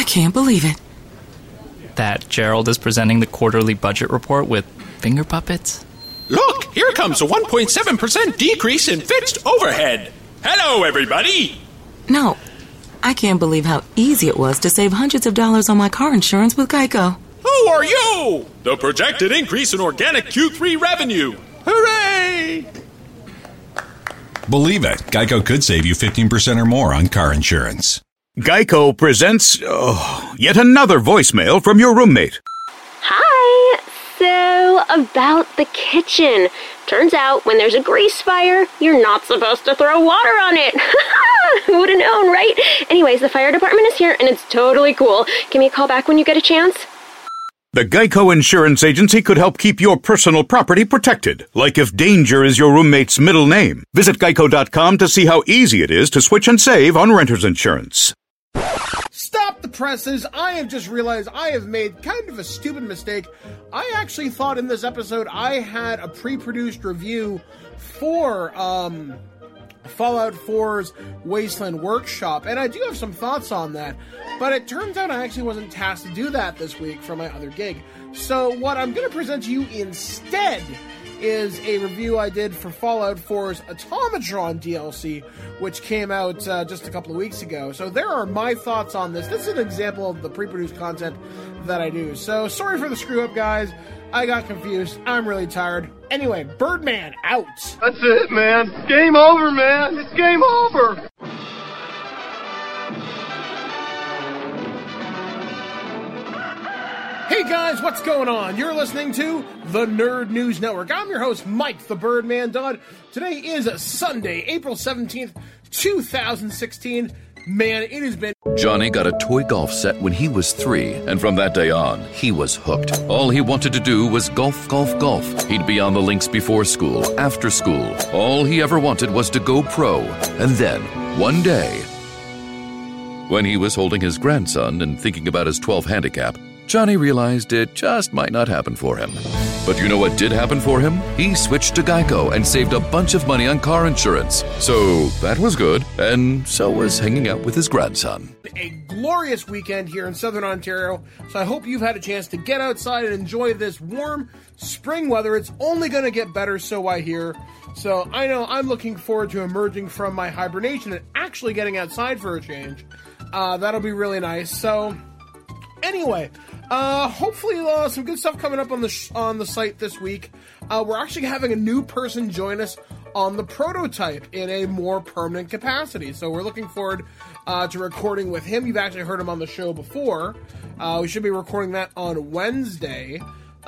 can't believe it. That Gerald is presenting the quarterly budget report with finger puppets? Look, here comes a 1.7% decrease in fixed overhead. Hello, everybody. No, I can't believe how easy it was to save hundreds of dollars on my car insurance with Geico. Who are you? The projected increase in organic Q3 revenue. Hooray! Believe it, Geico could save you 15% or more on car insurance. Geico presents yet another voicemail from your roommate. Hi. So, about the kitchen. Turns out when there's a grease fire, you're not supposed to throw water on it. Who would have known, right? Anyways, the fire department is here and it's totally cool. Give me a call back when you get a chance. The Geico Insurance Agency could help keep your personal property protected, like if danger is your roommate's middle name. Visit geico.com to see how easy it is to switch and save on renter's insurance. Stop the presses. I have just realized I have made kind of a stupid mistake. I actually thought in this episode I had a pre-produced review for Fallout 4's Wasteland Workshop, and I do have some thoughts on that, but it turns out I actually wasn't tasked to do that this week from my other gig. So what I'm going to present to you instead is a review I did for Fallout 4's Automatron DLC, which came out just a couple of weeks ago. So there are my thoughts on this. This is an example of the pre-produced content that I do. So sorry for the screw-up, guys. I got confused. I'm really tired. Anyway, Birdman out. That's it, man. Game over, man. It's game over. Hey guys, what's going on? You're listening to the Nerd News Network. I'm your host, Mike the Birdman Dodd. Today is Sunday, April 17th, 2016. Man, it has been... Johnny got a toy golf set when he was 3, and from that day on, he was hooked. All he wanted to do was golf, golf, golf. He'd be on the links before school, after school. All he ever wanted was to go pro. And then, one day, when he was holding his grandson and thinking about his 12 handicap, Johnny realized it just might not happen for him. But you know what did happen for him? He switched to Geico and saved a bunch of money on car insurance. So that was good, and so was hanging out with his grandson. A glorious weekend here in Southern Ontario, so I hope you've had a chance to get outside and enjoy this warm spring weather. It's only going to get better, so I hear. So I know I'm looking forward to emerging from my hibernation and actually getting outside for a change. That'll be really nice. So anyway... hopefully some good stuff coming up on the site this week. We're actually having a new person join us on the prototype in a more permanent capacity. So we're looking forward to recording with him. You've actually heard him on the show before. We should be recording that on Wednesday.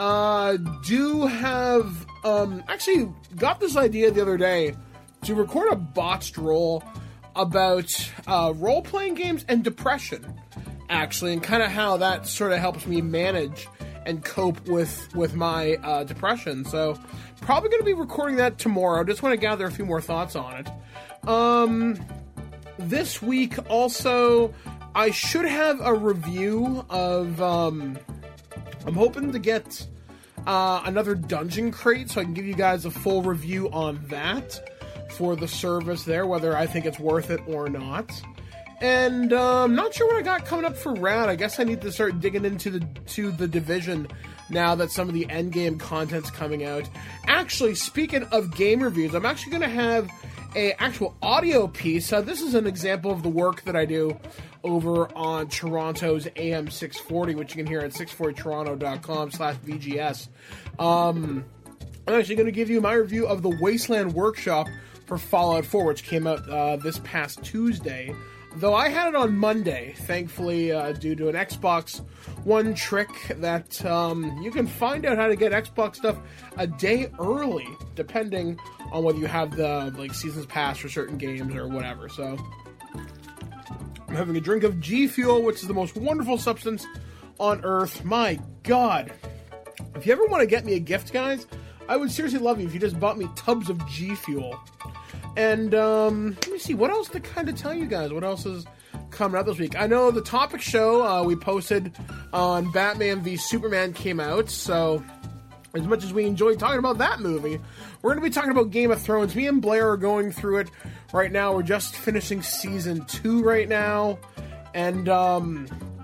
Actually got this idea the other day to record a botched roll about role-playing games and depression. Actually, and kind of how that sort of helps me manage and cope with my depression. So, probably going to be recording that tomorrow. Just want to gather a few more thoughts on it. This week, also, I should have a review of... I'm hoping to get another Dungeon Crate, so I can give you guys a full review on that for the service there, whether I think it's worth it or not. And I'm not sure what I got coming up for Rad. I guess I need to start digging into the Division now that some of the endgame content's coming out. Actually, speaking of game reviews, I'm actually going to have an actual audio piece. This is an example of the work that I do over on Toronto's AM 640, which you can hear at 640toronto.com/VGS. I'm actually going to give you my review of the Wasteland Workshop for Fallout 4, which came out this past Tuesday. Though I had it on Monday, thankfully, due to an Xbox One trick that you can find out how to get Xbox stuff a day early, depending on whether you have the Seasons Pass for certain games or whatever. So, I'm having a drink of G Fuel, which is the most wonderful substance on Earth. My God. If you ever want to get me a gift, guys, I would seriously love you if you just bought me tubs of G Fuel. And, let me see, what else to kind of tell you guys? What else is coming out this week? I know the topic show we posted on Batman v Superman came out, so as much as we enjoyed talking about that movie, we're going to be talking about Game of Thrones. Me and Blair are going through it right now. We're just finishing Season 2 right now, and,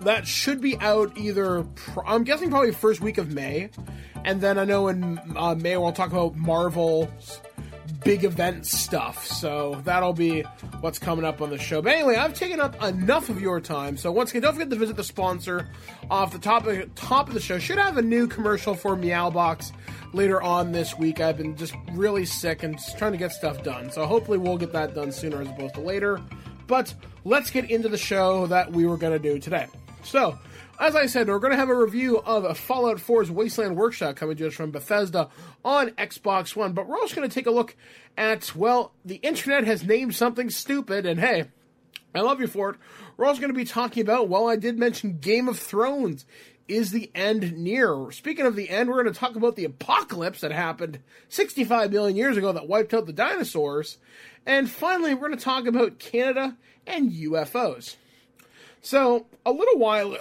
that should be out either, I'm guessing probably first week of May. And then I know in May we'll talk about Marvel's big event stuff. So that'll be what's coming up on the show. But anyway, I've taken up enough of your time. So once again, don't forget to visit the sponsor off the top of the show. Should have a new commercial for Meowbox later on this week. I've been just really sick and just trying to get stuff done. So hopefully we'll get that done sooner as opposed to later. But let's get into the show that we were going to do today. So, as I said, we're going to have a review of Fallout 4's Wasteland Workshop coming to us from Bethesda on Xbox One. But we're also going to take a look at, well, the internet has named something stupid, and hey, I love you for it. We're also going to be talking about, well, I did mention Game of Thrones. Is the end near? Speaking of the end, we're going to talk about the apocalypse that happened 65 million years ago that wiped out the dinosaurs. And finally, we're going to talk about Canada and UFOs. So, a little while...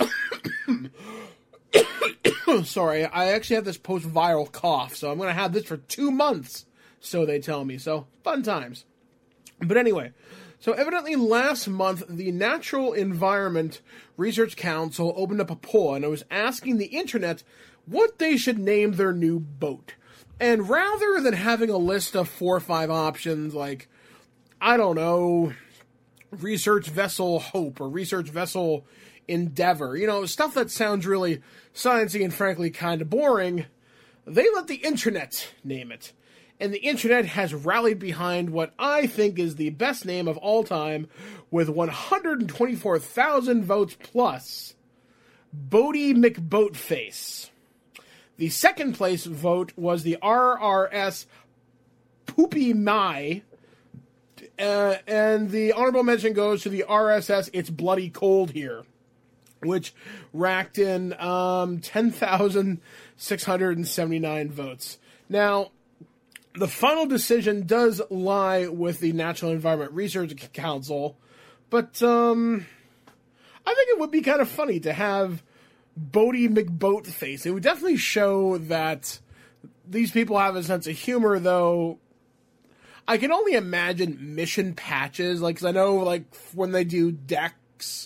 Sorry, I actually have this post-viral cough, so I'm going to have this for 2 months, so they tell me. So, fun times. But anyway, so evidently last month, the Natural Environment Research Council opened up a poll, and it was asking the internet what they should name their new boat. And rather than having a list of 4 or 5 options, like, I don't know, Research Vessel Hope or Research Vessel Endeavor, you know, stuff that sounds really sciencey and frankly kind of boring, they let the internet name it. And the internet has rallied behind what I think is the best name of all time with 124,000 votes plus, Bodie McBoatface. The second place vote was the RRS Poopy Mai. And the honorable mention goes to the RSS It's Bloody Cold Here, which racked in 10,679 votes. Now, the final decision does lie with the Natural Environment Research Council, but I think it would be kind of funny to have Bodie McBoatface. It would definitely show that these people have a sense of humor, though. I can only imagine mission patches, like, 'cause I know, like, when they do decks,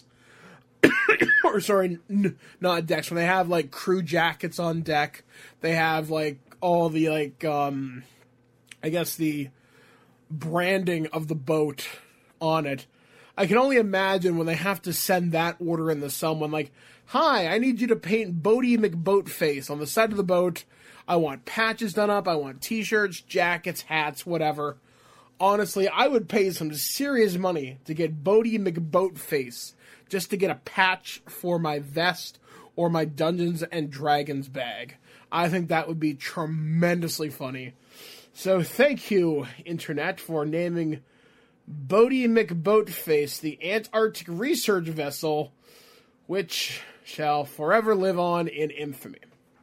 or sorry, not decks, when they have, like, crew jackets on deck, they have, like, all the, like, I guess the branding of the boat on it. I can only imagine when they have to send that order in to someone, like, hi, I need you to paint Bodie McBoatface on the side of the boat. I want patches done up, I want t-shirts, jackets, hats, whatever. Honestly, I would pay some serious money to get Bodie McBoatface just to get a patch for my vest or my Dungeons and Dragons bag. I think that would be tremendously funny. So thank you, Internet, for naming Bodie McBoatface the Antarctic research vessel, which shall forever live on in infamy.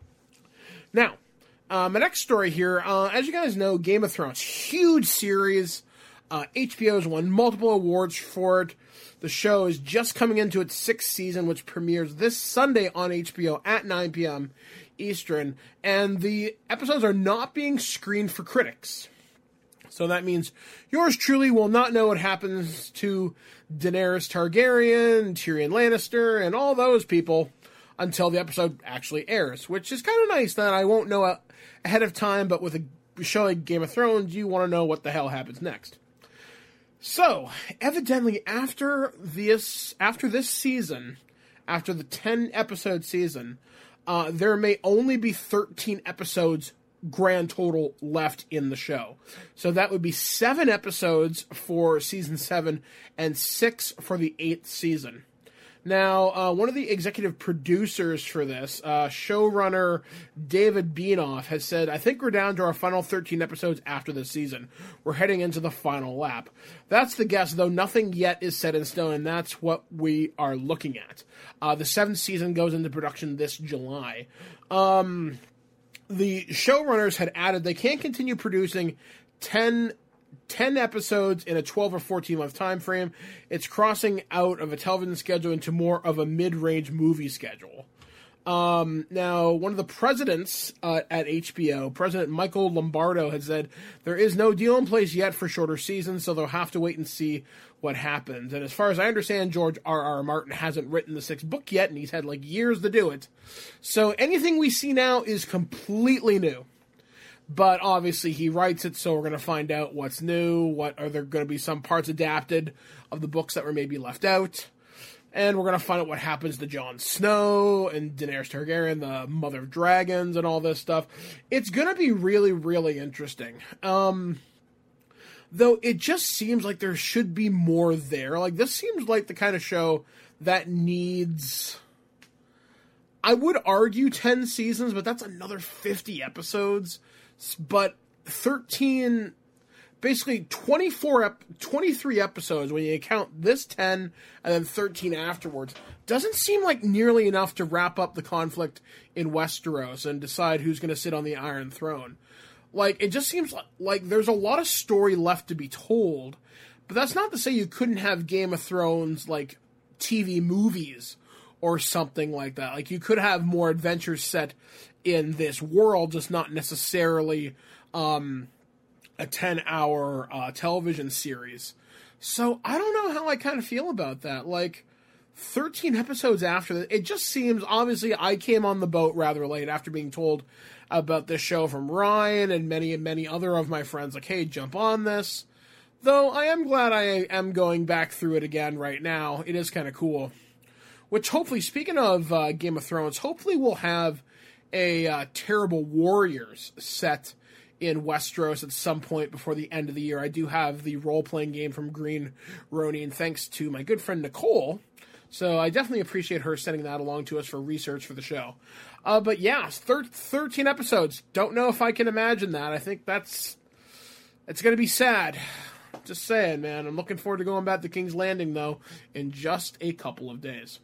Now, my next story here, as you guys know, Game of Thrones, huge series. HBO's won multiple awards for it. The show is just coming into its 6th season, which premieres this Sunday on HBO at 9 p.m. Eastern. And the episodes are not being screened for critics. So that means yours truly will not know what happens to Daenerys Targaryen, Tyrion Lannister, and all those people until the episode actually airs, which is kind of nice that I won't know ahead of time, but with a show like Game of Thrones, you want to know what the hell happens next. So, evidently, after this season, after the 10-episode season, there may only be 13 episodes grand total left in the show. So that would be 7 episodes for season 7 and 6 for the 8th season. Now, one of the executive producers for this, showrunner David Beanoff, has said, I think we're down to our final 13 episodes after this season. We're heading into the final lap. That's the guess, though nothing yet is set in stone, and that's what we are looking at. The 7th season goes into production this July. The showrunners had added they can't continue producing 10 episodes in a 12 or 14 month time frame. It's crossing out of a television schedule into more of a mid-range movie schedule. Now, one of the presidents at HBO, President Michael Lombardo, has said there is no deal in place yet for shorter seasons, so they'll have to wait and see what happens. And as far as I understand, George R.R. Martin hasn't written the 6th book yet, and he's had years to do it. So anything we see now is completely new. But obviously he writes it, so we're going to find out what's new, what are there going to be some parts adapted of the books that were maybe left out. And we're going to find out what happens to Jon Snow and Daenerys Targaryen, the Mother of Dragons, and all this stuff. It's going to be really, really interesting. Though it just seems like there should be more there. This seems like the kind of show that needs, I would argue 10 seasons, but that's another 50 episodes. But 13... Basically, 23 episodes when you count this 10 and then 13 afterwards doesn't seem like nearly enough to wrap up the conflict in Westeros and decide who's going to sit on the Iron Throne. It just seems like there's a lot of story left to be told, but that's not to say you couldn't have Game of Thrones, TV movies or something like that. You could have more adventures set in this world, just not necessarily, a 10-hour television series. So I don't know how I kind of feel about that. 13 episodes after that, it just seems, obviously I came on the boat rather late after being told about this show from Ryan and many other of my friends, hey, jump on this. Though I am glad I am going back through it again right now. It is kind of cool. Which hopefully, speaking of Game of Thrones, hopefully we'll have a Terrible Warriors set in Westeros at some point before the end of the year. I do have the role-playing game from Green Ronin, thanks to my good friend Nicole. So I definitely appreciate her sending that along to us for research for the show. But yeah, 13 episodes. Don't know if I can imagine that. I think it's going to be sad. Just saying, man. I'm looking forward to going back to King's Landing, though, in just a couple of days.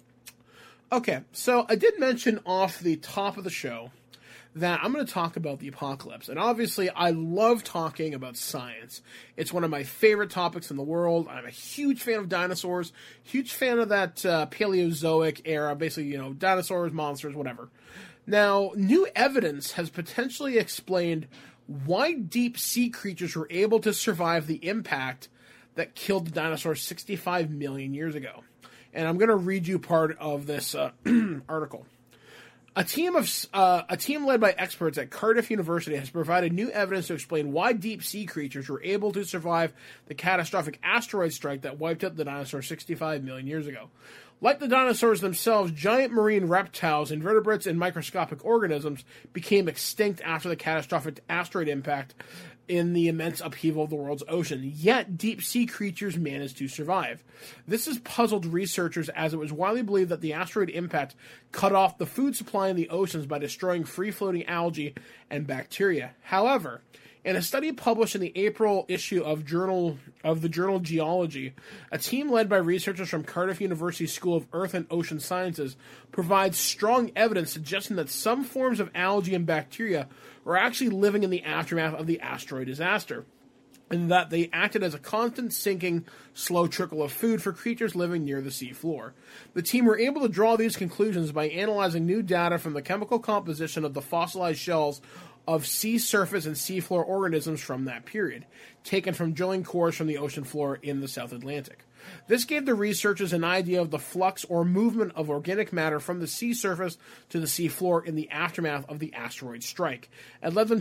Okay, so I did mention off the top of the show that I'm going to talk about the apocalypse. And obviously, I love talking about science. It's one of my favorite topics in the world. I'm a huge fan of dinosaurs, huge fan of that Paleozoic era, basically, dinosaurs, monsters, whatever. Now, new evidence has potentially explained why deep sea creatures were able to survive the impact that killed the dinosaurs 65 million years ago. And I'm going to read you part of this article. A team led by experts at Cardiff University has provided new evidence to explain why deep sea creatures were able to survive the catastrophic asteroid strike that wiped out the dinosaurs 65 million years ago. Like the dinosaurs themselves, giant marine reptiles, invertebrates, and microscopic organisms became extinct after the catastrophic asteroid impact in the immense upheaval of the world's ocean. Yet, deep-sea creatures managed to survive. This has puzzled researchers, as it was widely believed that the asteroid impact cut off the food supply in the oceans by destroying free-floating algae and bacteria. However, in a study published in the April issue of the journal Geology, a team led by researchers from Cardiff University School of Earth and Ocean Sciences provides strong evidence suggesting that some forms of algae and bacteria were actually living in the aftermath of the asteroid disaster, and that they acted as a constant sinking, slow trickle of food for creatures living near the seafloor. The team were able to draw these conclusions by analyzing new data from the chemical composition of the fossilized shells of sea surface and seafloor organisms from that period, taken from drilling cores from the ocean floor in the South Atlantic. This gave the researchers an idea of the flux or movement of organic matter from the sea surface to the sea floor in the aftermath of the asteroid strike, and led them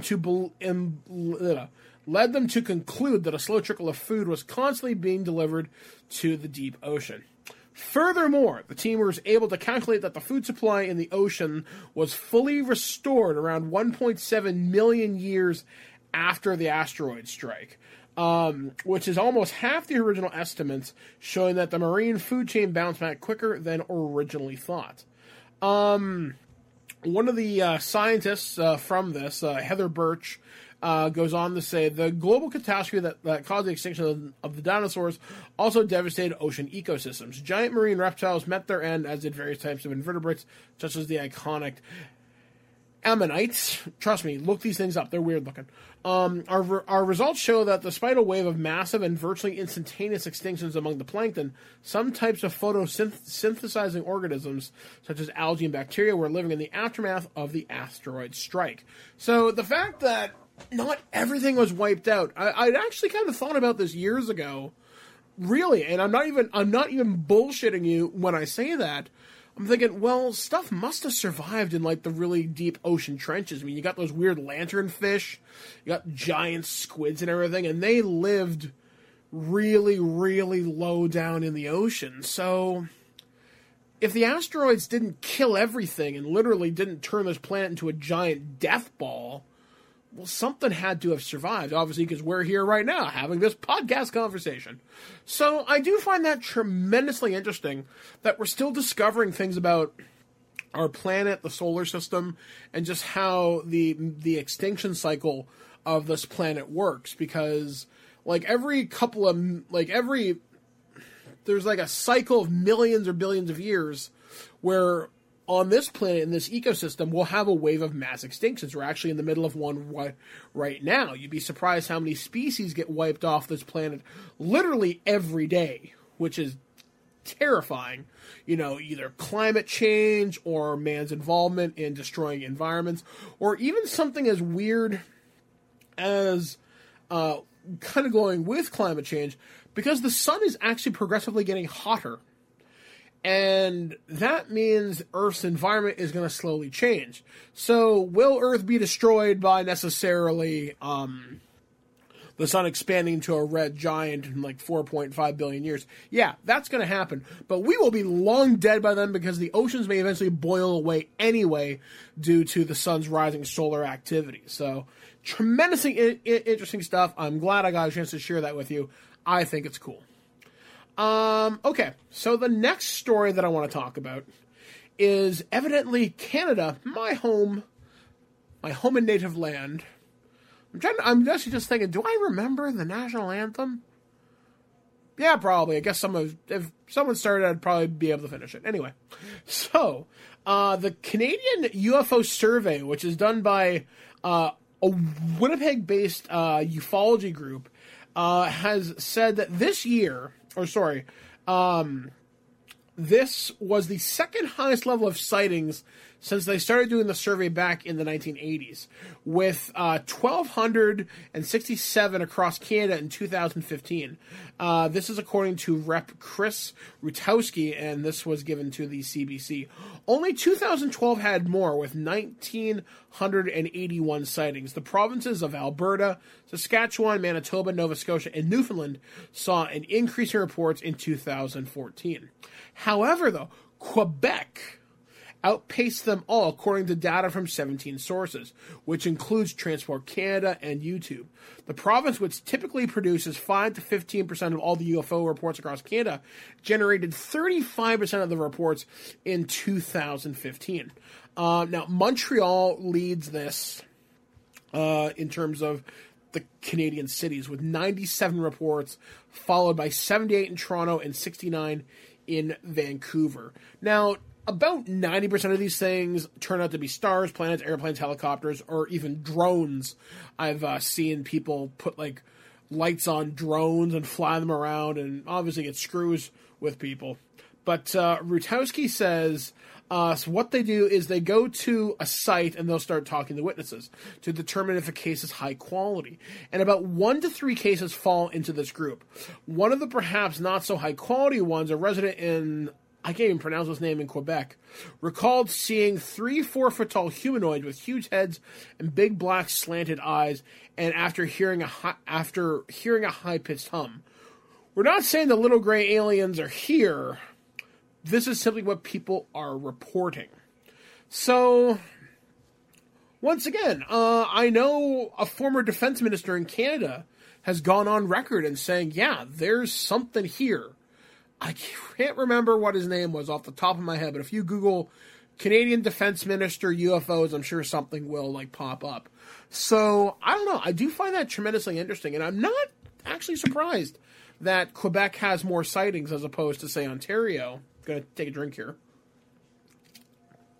to conclude that a slow trickle of food was constantly being delivered to the deep ocean. Furthermore, the team was able to calculate that the food supply in the ocean was fully restored around 1.7 million years after the asteroid strike, which is almost half the original estimates, showing that the marine food chain bounced back quicker than originally thought. One of the scientists from this, Heather Birch, goes on to say the global catastrophe that caused the extinction of the dinosaurs also devastated ocean ecosystems. Giant marine reptiles met their end, as did various types of invertebrates, such as the iconic ammonites. Trust me, look these things up. They're weird looking. Our results show that despite a wave of massive and virtually instantaneous extinctions among the plankton, some types of photosynthesizing organisms, such as algae and bacteria, were living in the aftermath of the asteroid strike. So the fact that not everything was wiped out, I'd actually kind of thought about this years ago, really, and I'm not even bullshitting you when I say that. I'm thinking, well, stuff must have survived in, like, the really deep ocean trenches. I mean, you got those weird lanternfish, you got giant squids and everything, and they lived really, really low down in the ocean. So, if the asteroids didn't kill everything and literally didn't turn this planet into a giant death ball, well, something had to have survived, obviously, because we're here right now having this podcast conversation. So I do find that tremendously interesting that we're still discovering things about our planet, the solar system, and just how the extinction cycle of this planet works. Because, like, there's like a cycle of millions or billions of years where on this planet, in this ecosystem, we'll have a wave of mass extinctions. We're actually in the middle of one right now. You'd be surprised how many species get wiped off this planet literally every day, which is terrifying. You know, either climate change or man's involvement in destroying environments, or even something as weird as kind of going with climate change, because the sun is actually progressively getting hotter. And that means Earth's environment is going to slowly change. So, will Earth be destroyed by necessarily the sun expanding to a red giant in like 4.5 billion years? Yeah, that's going to happen. But we will be long dead by then, because the oceans may eventually boil away anyway due to the sun's rising solar activity. So, tremendously interesting stuff. I'm glad I got a chance to share that with you. I think it's cool. Okay, so the next story that I want to talk about is evidently Canada, my home and native land. I'm actually just thinking, do I remember the national anthem? Yeah, probably. I guess if someone started, I'd probably be able to finish it. Anyway, so, the Canadian UFO Survey, which is done by, a Winnipeg-based, ufology group, has said that this was the second highest level of sightings since they started doing the survey back in the 1980s, with 1,267 across Canada in 2015. This is according to Rep. Chris Rutowski, and this was given to the CBC. Only 2012 had more, with 1,981 sightings. The provinces of Alberta, Saskatchewan, Manitoba, Nova Scotia, and Newfoundland saw an increase in reports in 2014. However, though, Quebec outpaced them all according to data from 17 sources, which includes Transport Canada and YouTube. The province, which typically produces 5 to 15% of all the UFO reports across Canada, generated 35% of the reports in 2015. Now, Montreal leads this in terms of the Canadian cities, with 97 reports, followed by 78 in Toronto and 69 in Vancouver. Now, about 90% of these things turn out to be stars, planets, airplanes, helicopters, or even drones. I've seen people put, like, lights on drones and fly them around, and obviously it screws with people. But Rutowski says so what they do is they go to a site and they'll start talking to witnesses to determine if a case is high quality. And about 1 to 3 cases fall into this group. One of the perhaps not so high quality ones, a resident in, I can't even pronounce his name, in Quebec, recalled seeing 3 4-foot-tall humanoids with huge heads and big black slanted eyes, and after hearing a high-pitched hum. We're not saying the little gray aliens are here. This is simply what people are reporting. So, once again, I know a former defense minister in Canada has gone on record and saying, yeah, there's something here. I can't remember what his name was off the top of my head, but if you Google Canadian Defense Minister UFOs, I'm sure something will, like, pop up. So, I don't know. I do find that tremendously interesting, and I'm not actually surprised that Quebec has more sightings as opposed to, say, Ontario. I'm going to take a drink here.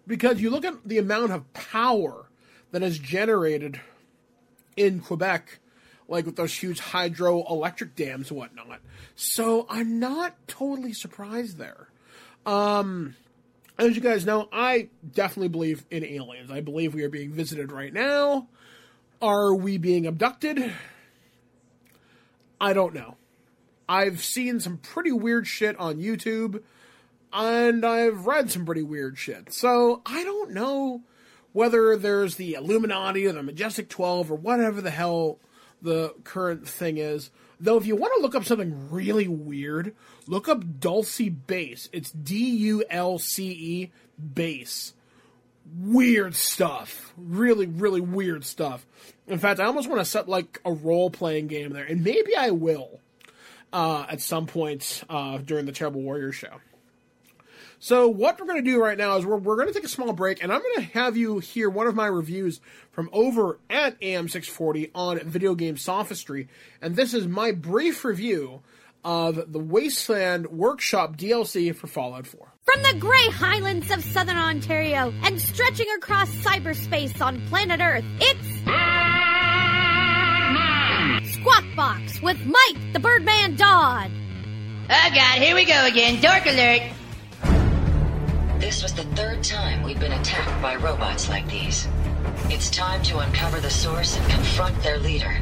Because you look at the amount of power that is generated in Quebec, like with those huge hydroelectric dams and whatnot. So I'm not totally surprised there. As you guys know, I definitely believe in aliens. I believe we are being visited right now. Are we being abducted? I don't know. I've seen some pretty weird shit on YouTube, and I've read some pretty weird shit. So I don't know whether there's the Illuminati or the Majestic 12 or whatever the hell the current thing is. Though if you want to look up something really weird, look up Dulce Base. It's D-U-L-C-E Base. Weird stuff. Really, really weird stuff. In fact, I almost want to set like a role-playing game there, and maybe I will at some point during the Terrible Warrior show. So what we're going to do right now is we're going to take a small break, and I'm going to have you hear one of my reviews from over at AM640 on Video Game Sophistry, and this is my brief review of the Wasteland Workshop DLC for Fallout 4. From the Grey Highlands of Southern Ontario and stretching across cyberspace on planet Earth, it's Squawk Box with Mike the Birdman Dodd. Oh God, here we go again. Dork alert. This was the third time we've been attacked by robots like these. It's time to uncover the source and confront their leader.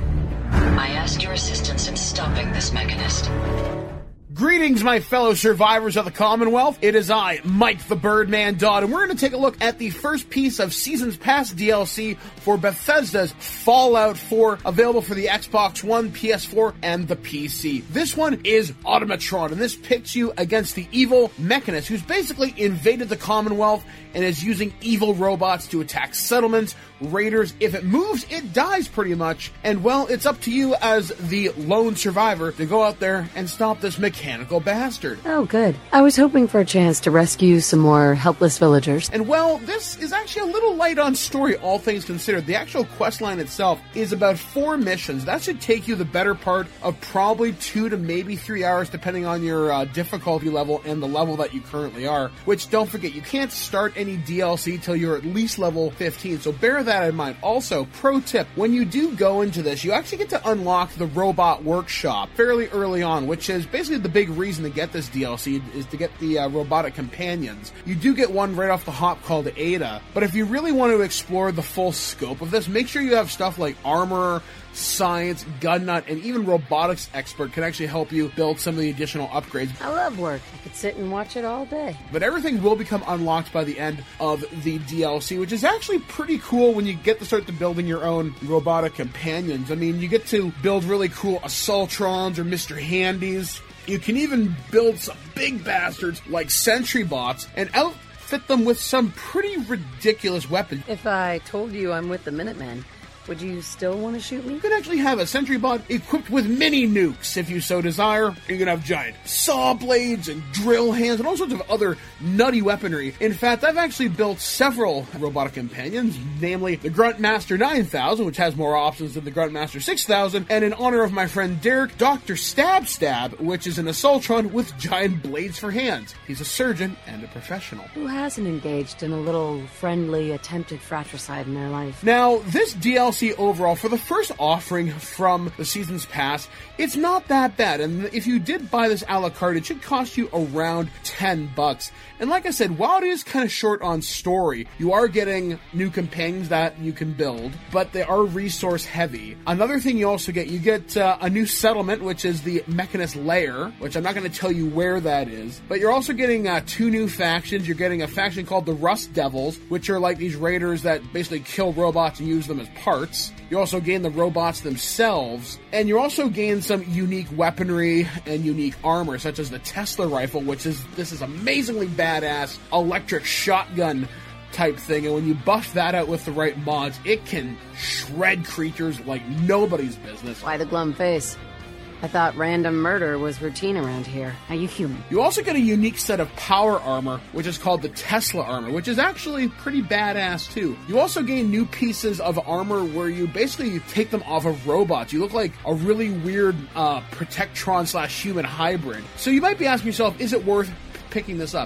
I ask your assistance in stopping this mechanist. Greetings, my fellow survivors of the Commonwealth. It is I, Mike the Birdman Dodd, and we're going to take a look at the first piece of Seasons Pass DLC for Bethesda's Fallout 4, available for the Xbox One, PS4, and the PC. This one is Automatron, and this pits you against the evil Mechanist, who's basically invaded the Commonwealth and is using evil robots to attack settlements, raiders. If it moves, it dies pretty much. And, well, it's up to you as the lone survivor to go out there and stop this mechanical bastard. Oh, good. I was hoping for a chance to rescue some more helpless villagers. And, well, this is actually a little light on story, all things considered. The actual quest line itself is about 4 missions. That should take you the better part of probably 2 to maybe 3 hours, depending on your difficulty level and the level that you currently are. Which, don't forget, you can't start any DLC till you're at least level 15, so bear that in mind. Also, pro tip, when you do go into this, you actually get to unlock the Robot Workshop fairly early on, which is basically the big reason to get this DLC, is to get the robotic companions. You do get one right off the hop called Ada, but if you really want to explore the full scope of this, make sure you have stuff like armor, science, gun nut, and even robotics expert can actually help you build some of the additional upgrades. I love work. I could sit and watch it all day. But everything will become unlocked by the end of the DLC, which is actually pretty cool when you get to start to building your own robotic companions. I mean, you get to build really cool Assaultrons or Mr. Handys. You can even build some big bastards like Sentry Bots and outfit them with some pretty ridiculous weapons. If I told you I'm with the Minutemen, would you still want to shoot me? You can actually have a sentry bot equipped with mini nukes if you so desire. You can have giant saw blades and drill hands and all sorts of other nutty weaponry. In fact, I've actually built several robotic companions, namely the Gruntmaster 9000, which has more options than the Gruntmaster 6000, and in honor of my friend Derek, Dr. Stab Stab, which is an Assaultron with giant blades for hands. He's a surgeon and a professional. Who hasn't engaged in a little friendly attempted fratricide in their life? Now, this DLC overall, for the first offering from the Seasons Pass, it's not that bad. And if you did buy this a la carte, it should cost you around $10. And like I said, while it is kind of short on story, you are getting new companions that you can build, but they are resource heavy. Another thing you also get, you get a new settlement, which is the Mechanist Lair, which I'm not going to tell you where that is, but you're also getting 2 new factions. You're getting a faction called the Rust Devils, which are like these raiders that basically kill robots and use them as parts. You also gain the robots themselves, and you also gain some unique weaponry and unique armor, such as the Tesla rifle, which is this amazingly badass electric shotgun type thing, and when you buff that out with the right mods, it can shred creatures like nobody's business. Why the glum face? I thought random murder was routine around here. Are you human? You also get a unique set of power armor, which is called the Tesla armor, which is actually pretty badass too. You also gain new pieces of armor where you basically take them off of robots. You look like a really weird Protectron / human hybrid. So you might be asking yourself, is it worth picking this up?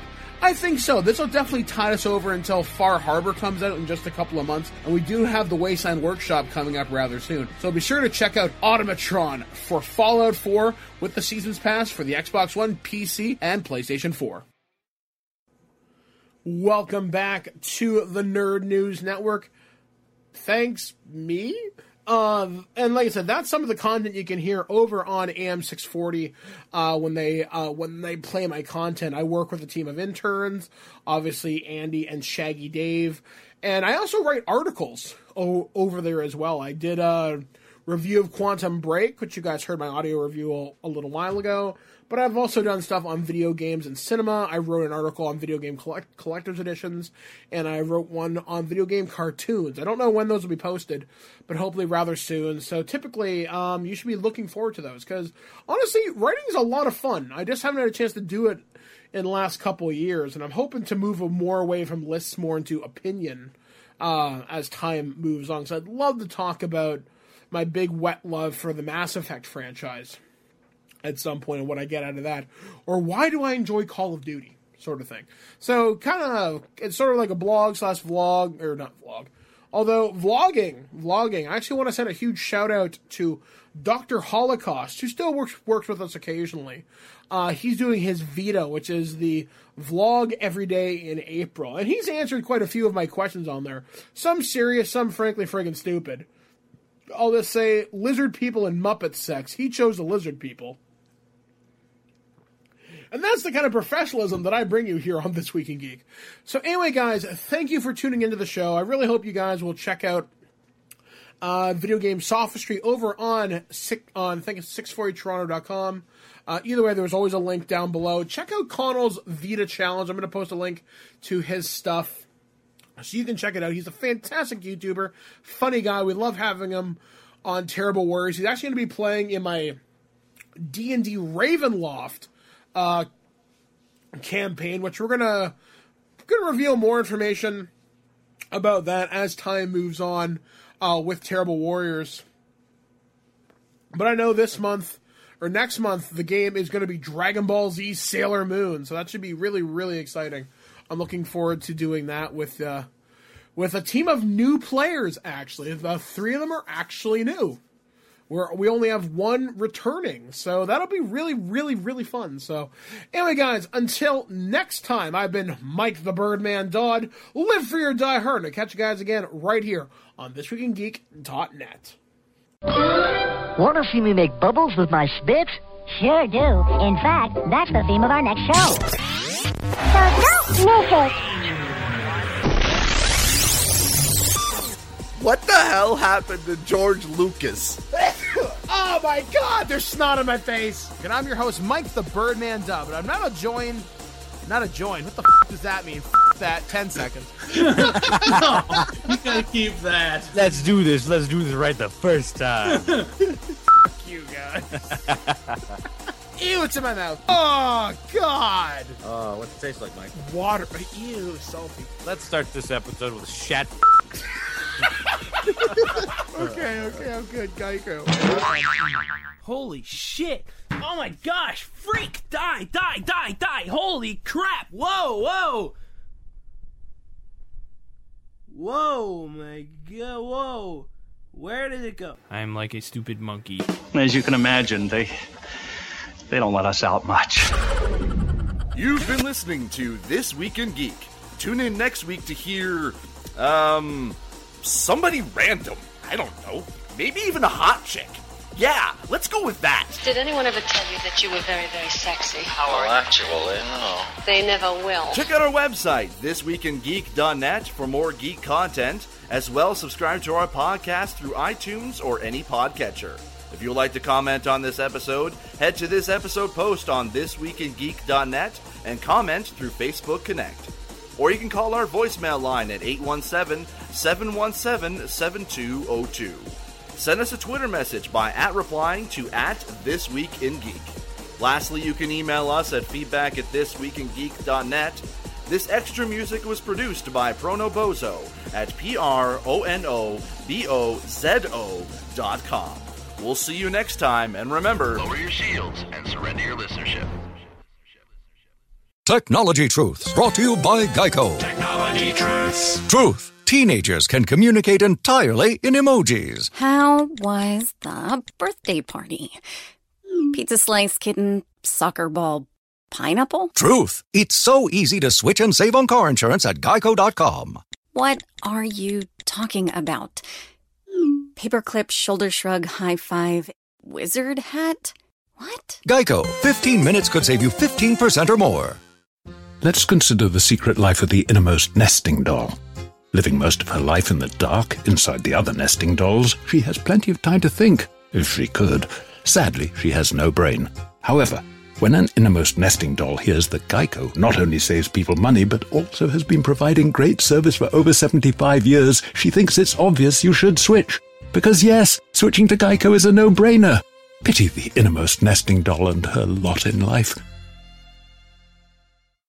I think so. This will definitely tide us over until Far Harbor comes out in just a couple of months, and we do have the Wasteland Workshop coming up rather soon. So be sure to check out Automatron for Fallout 4 with the Seasons Pass for the Xbox One, PC, and PlayStation 4. Welcome back to the Nerd News Network. Thanks, me? And like I said, that's some of the content you can hear over on AM640 when they play my content. I work with a team of interns, obviously Andy and Shaggy Dave, and I also write articles over there as well. I did a review of Quantum Break, which you guys heard my audio review a little while ago. But I've also done stuff on video games and cinema. I wrote an article on video game collector's editions, and I wrote one on video game cartoons. I don't know when those will be posted, but hopefully rather soon. So typically, you should be looking forward to those, because honestly, writing is a lot of fun. I just haven't had a chance to do it in the last couple of years, and I'm hoping to move more away from lists more into opinion as time moves on. So I'd love to talk about my big wet love for the Mass Effect franchise at some point and what I get out of that. Or why do I enjoy Call of Duty, sort of thing. So it's sort of like a blog/vlog, or not vlog. Although vlogging, I actually want to send a huge shout out to Dr. Holocaust, who still works with us occasionally. He's doing his Vita, which is the vlog every day in April. And he's answered quite a few of my questions on there. Some serious, some frankly friggin' stupid. I'll just say lizard people and Muppet sex. He chose the lizard people. And that's the kind of professionalism that I bring you here on This Week in Geek. So anyway, guys, thank you for tuning into the show. I really hope you guys will check out Video Game Sophistry over on I think it's 640toronto.com. Either way, there's always a link down below. Check out Connell's Vita Challenge. I'm going to post a link to his stuff, so you can check it out. He's a fantastic YouTuber, funny guy. We love having him on Terrible Warriors. He's actually going to be playing in my D&D Ravenloft campaign, which we're gonna reveal more information about that as time moves on with Terrible Warriors. But I know this month or next month the game is going to be Dragon Ball Z Sailor Moon, so that should be really, really exciting. I'm looking forward to doing that with a team of new players. Actually, the three of them are actually new. We only have one returning, so that'll be really, really, really fun. So, anyway, guys, until next time, I've been Mike the Birdman Dodd. Live free or die hard. And I'll catch you guys again right here on ThisWeekInGeek.net. Want to see me make bubbles with my spit? Sure do. In fact, that's the theme of our next show. So don't miss it. What the hell happened to George Lucas? Oh my god, there's snot on my face. And I'm your host, Mike the Birdman Dub, and I'm not a join. What the f*** does that mean? F*** that. 10 seconds. No, you gotta keep that. Let's do this right the first time. F*** you guys. Ew, it's in my mouth. Oh, God. What's it taste like, Mike? Water. Ew, salty. Let's start this episode with a shat. Okay, I'm good. Geico. Holy shit. Oh my gosh. Freak. Die. Holy crap. Whoa. Whoa, my god. Whoa. Where did it go? I'm like a stupid monkey. As you can imagine, they don't let us out much. You've been listening to This Week in Geek. Tune in next week to hear, somebody random. I don't know. Maybe even a hot chick. Yeah, let's go with that. Did anyone ever tell you that you were very, very sexy? Actually, no. They never will. Check out our website, thisweekingeek.net, for more geek content. As well, subscribe to our podcast through iTunes or any podcatcher. If you would like to comment on this episode, head to this episode post on thisweekingeek.net and comment through Facebook Connect. Or you can call our voicemail line at 817-717-7202. Send us a Twitter message by replying to @ThisWeekInGeek. Lastly, you can email us at feedback@thisweekingeek.net. This extra music was produced by Pronobozo at PRONOBOZO.com. We'll see you next time, and remember, lower your shields and surrender your listenership. Technology Truths, brought to you by Geico. Technology Truths. Truth. Teenagers can communicate entirely in emojis. How was the birthday party? Pizza slice, kitten, soccer ball, pineapple? Truth. It's so easy to switch and save on car insurance at Geico.com. What are you talking about? Paperclip, shoulder shrug, high five, wizard hat? What? Geico. 15 minutes could save you 15% or more. Let's consider the secret life of the innermost nesting doll. Living most of her life in the dark, inside the other nesting dolls, she has plenty of time to think, if she could. Sadly, she has no brain. However, when an innermost nesting doll hears that Geico not only saves people money, but also has been providing great service for over 75 years, she thinks it's obvious you should switch. Because yes, switching to Geico is a no-brainer. Pity the innermost nesting doll and her lot in life.